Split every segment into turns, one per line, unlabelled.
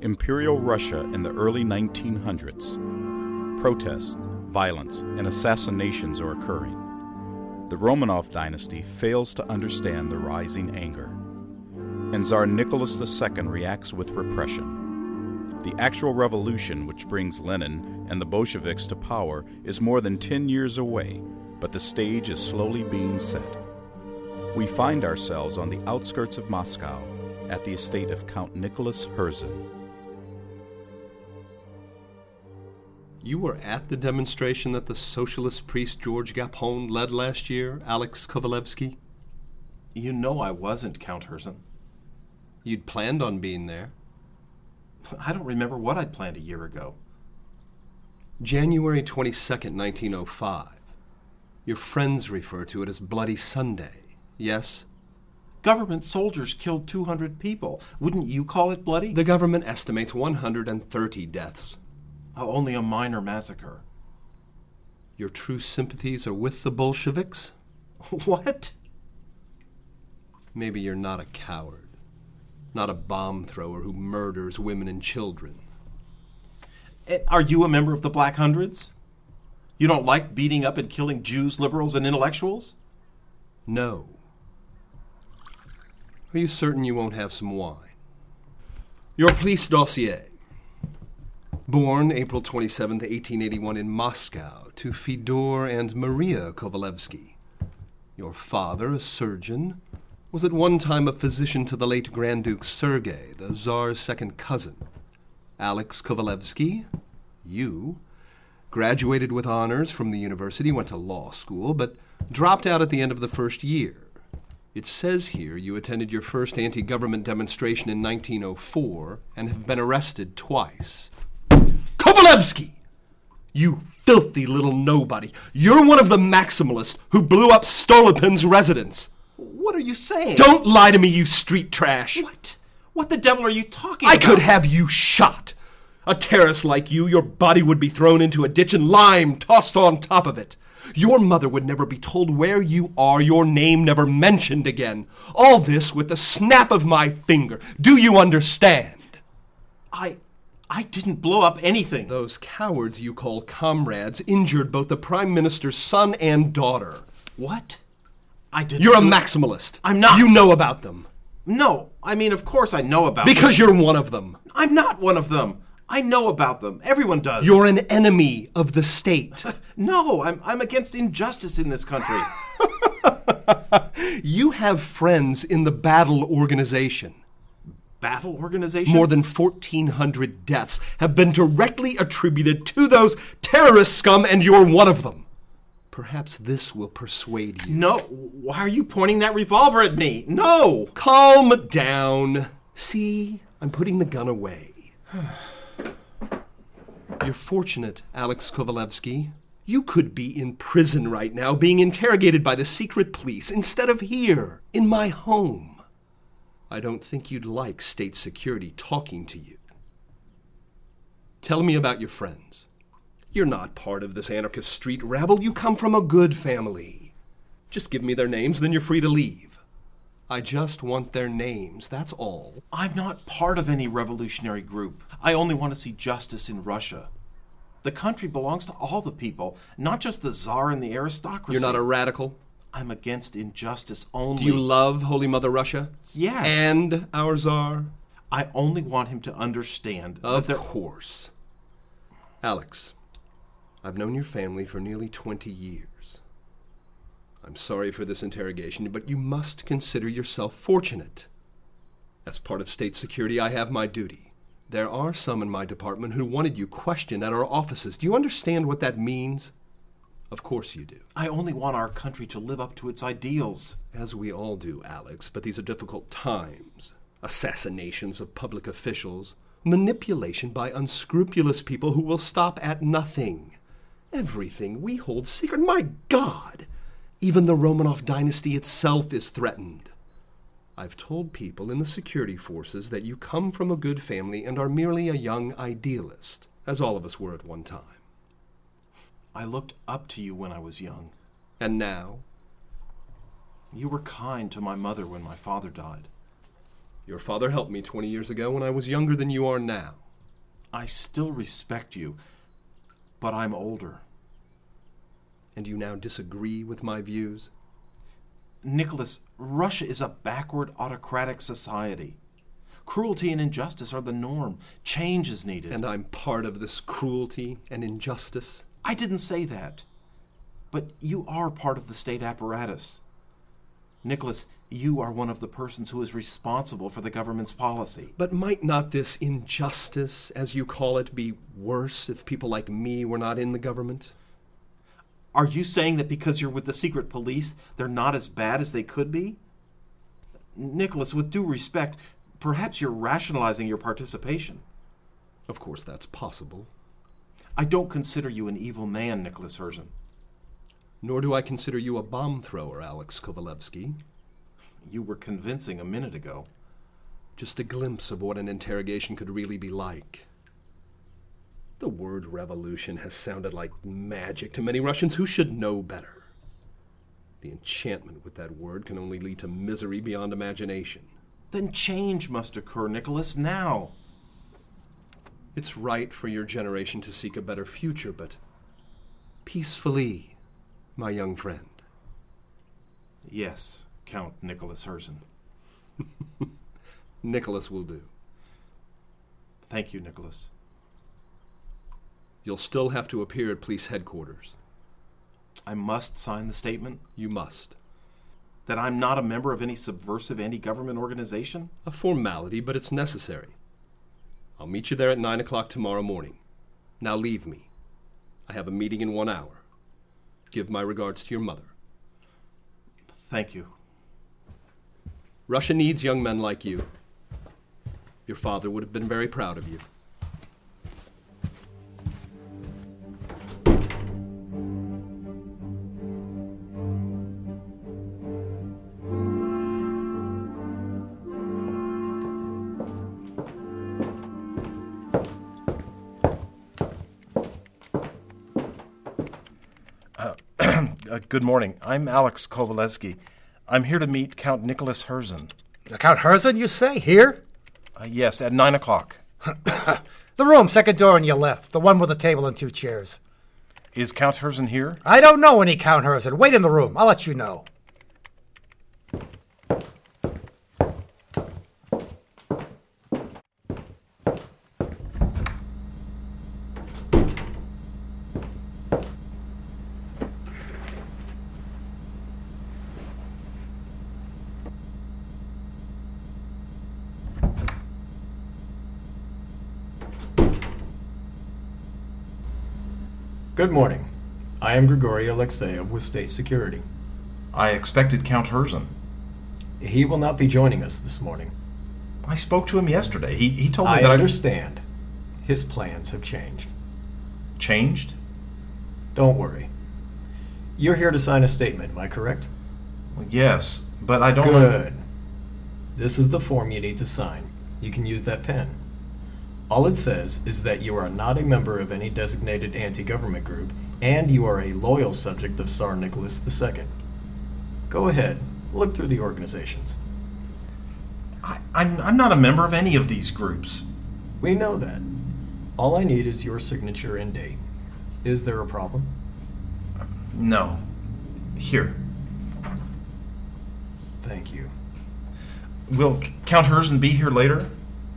Imperial Russia in the early 1900s. Protests, violence, and assassinations are occurring. The Romanov dynasty fails to understand the rising anger, and Tsar Nicholas II reacts with repression. The actual revolution which brings Lenin and the Bolsheviks to power is more than 10 years away, but the stage is slowly being set. We find ourselves on the outskirts of Moscow at the estate of Count Nicholas Herzen.
You were at the demonstration that the socialist priest George Gapon led last year, Alex Kovalevsky?
You know I wasn't, Count Herzen.
You'd planned on being there.
I don't remember what I'd planned a year ago.
January 22nd, 1905. Your friends refer to it as Bloody Sunday, yes?
Government soldiers killed 200 people. Wouldn't you call it bloody?
The government estimates 130 deaths.
Only a minor massacre.
Your true sympathies are with the Bolsheviks?
What?
Maybe you're not a coward, not a bomb thrower who murders women and children.
Are you a member of the Black Hundreds? You don't like beating up and killing Jews, liberals, and intellectuals?
No. Are you certain you won't have some wine? Your police dossier. Born April 27, 1881 in Moscow to Fyodor and Maria Kovalevsky. Your father, a surgeon, was at one time a physician to the late Grand Duke Sergei, the Tsar's second cousin. Alex Kovalevsky, you, graduated with honors from the university, went to law school, but dropped out at the end of the first year. It says here you attended your first anti-government demonstration in 1904 and have been arrested twice. Kovalevsky! You filthy little nobody. You're one of the Maximalists who blew up Stolypin's residence.
What are you saying?
Don't lie to me, you street trash.
What? What the devil are you talking about?
I could have you shot. A terrorist like you, your body would be thrown into a ditch and lime tossed on top of it. Your mother would never be told where you are, your name never mentioned again. All this with the snap of my finger. Do you understand?
I didn't blow up anything.
Those cowards you call comrades injured both the Prime Minister's son and daughter.
What? I didn't.
You're a maximalist.
I'm not.
You know about them.
No, I mean, of course I know about them.
Because you're one of them.
I'm not one of them. I know about them. Everyone does.
You're an enemy of the state.
No, I'm against injustice in this country.
You have friends in the battle organization.
Battle organization?
More than 1,400 deaths have been directly attributed to those terrorist scum, and you're one of them. Perhaps this will persuade you.
No, why are you pointing that revolver at me? No!
Calm down. See, I'm putting the gun away. You're fortunate, Alex Kovalevsky. You could be in prison right now, being interrogated by the secret police, instead of here, in my home. I don't think you'd like state security talking to you. Tell me about your friends. You're not part of this anarchist street rabble. You come from a good family. Just give me their names, then you're free to leave. I just want their names, that's all.
I'm not part of any revolutionary group. I only want to see justice in Russia. The country belongs to all the people, not just the Tsar and the aristocracy.
You're not a radical?
I'm against injustice only.
Do you love Holy Mother Russia?
Yes.
And our Tsar?
I only want him to understand.
Of course. Alex, I've known your family for nearly 20 years. I'm sorry for this interrogation, but you must consider yourself fortunate. As part of state security, I have my duty. There are some in my department who wanted you questioned at our offices. Do you understand what that means? Of course you do.
I only want our country to live up to its ideals.
As we all do, Alex, but these are difficult times. Assassinations of public officials, manipulation by unscrupulous people who will stop at nothing. Everything we hold secret. My God! Even the Romanov dynasty itself is threatened. I've told people in the security forces that you come from a good family and are merely a young idealist, as all of us were at one time.
I looked up to you when I was young.
And now?
You were kind to my mother when my father died.
Your father helped me 20 years ago when I was younger than you are now.
I still respect you, but I'm older.
And you now disagree with my views?
Nicholas, Russia is a backward, autocratic society. Cruelty and injustice are the norm. Change is needed.
And I'm part of this cruelty and injustice?
I didn't say that. But you are part of the state apparatus. Nicholas, you are one of the persons who is responsible for the government's policy.
But might not this injustice, as you call it, be worse if people like me were not in the government?
Are you saying that because you're with the secret police, they're not as bad as they could be? Nicholas, with due respect, perhaps you're rationalizing your participation.
Of course that's possible.
I don't consider you an evil man, Nicholas Herzen.
Nor do I consider you a bomb thrower, Alex Kovalevsky.
You were convincing a minute ago.
Just a glimpse of what an interrogation could really be like. The word revolution has sounded like magic to many Russians who should know better. The enchantment with that word can only lead to misery beyond imagination.
Then change must occur, Nicholas, now.
It's right for your generation to seek a better future, but peacefully, my young friend.
Yes, Count Nicholas Herzen.
Nicholas will do.
Thank you, Nicholas.
You'll still have to appear at police headquarters.
I must sign the statement?
You must.
That I'm not a member of any subversive anti-government organization?
A formality, but it's necessary. I'll meet you there at 9 o'clock tomorrow morning. Now leave me. I have a meeting in 1 hour. Give my regards to your mother.
Thank you.
Russia needs young men like you. Your father would have been very proud of you.
Good morning. I'm Alex Kovalevsky. I'm here to meet Count Nicholas Herzen.
Count Herzen, you say? Here?
Yes, at 9 o'clock.
The room, second door on your left. The one with a table and 2 chairs.
Is Count Herzen here?
I don't know any Count Herzen. Wait in the room. I'll let you know.
Good morning. I am Grigory Alexeyev with State Security.
I expected Count Herzen.
He will not be joining us this morning.
I spoke to him yesterday. He told me
I
that
understand. His plans have changed.
Changed?
Don't worry. You're here to sign a statement, am I correct?
Well, yes, but I don't...
Good. This is the form you need to sign. You can use that pen. All it says is that you are not a member of any designated anti-government group, and you are a loyal subject of Tsar Nicholas II. Go ahead, look through the organizations.
I'm not a member of any of these groups.
We know that. All I need is your signature and date. Is there a problem?
No. Here.
Thank you.
Will Count Herzen be here later?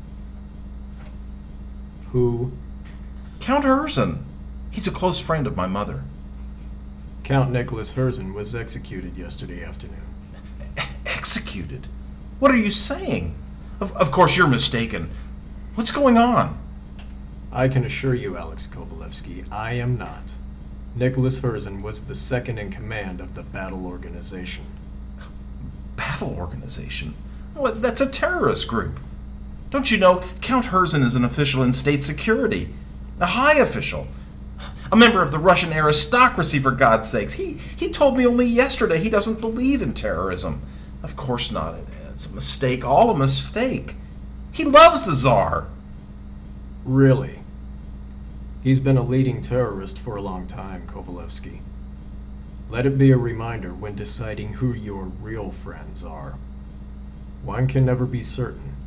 Who?
Count Herzen. He's a close friend of my mother.
Count Nicholas Herzen was executed yesterday afternoon.
Executed? What are you saying? Of course you're mistaken. What's going on?
I can assure you, Alex Kovalevsky, I am not. Nicholas Herzen was the second in command of the Battle Organization.
Battle Organization? Well, that's a terrorist group. Don't you know, Count Herzen is an official in state security. A high official. A member of the Russian aristocracy, for God's sakes. He told me only yesterday he doesn't believe in terrorism. Of course not. It's a mistake, all a mistake. He loves the Tsar.
Really? He's been a leading terrorist for a long time, Kovalevsky. Let it be a reminder when deciding who your real friends are. One can never be certain.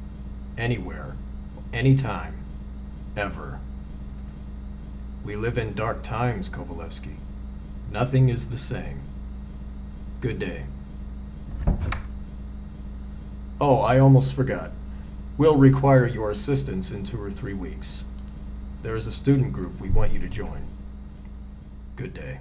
anywhere, anytime, ever. We live in dark times, Kovalevsky. Nothing is the same. Good day. Oh, I almost forgot. We'll require your assistance in 2 or 3 weeks. There is a student group we want you to join. Good day.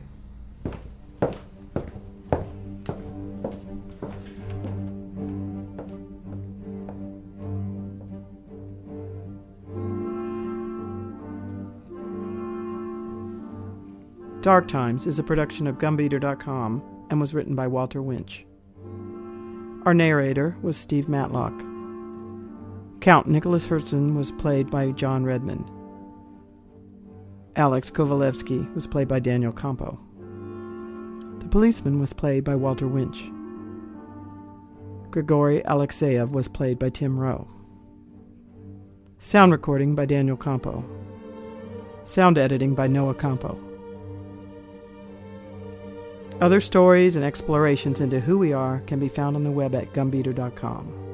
Dark Times is a production of Gumbeater.com and was written by Walter Winch. Our narrator was Steve Matlock. Count Nicholas Herzen was played by John Redmond. Alex Kovalevsky was played by Daniel Campo. The policeman was played by Walter Winch. Grigory Alexeyev was played by Tim Rowe. Sound recording by Daniel Campo. Sound editing by Noah Campo. Other stories and explorations into who we are can be found on the web at Gumbeater.com.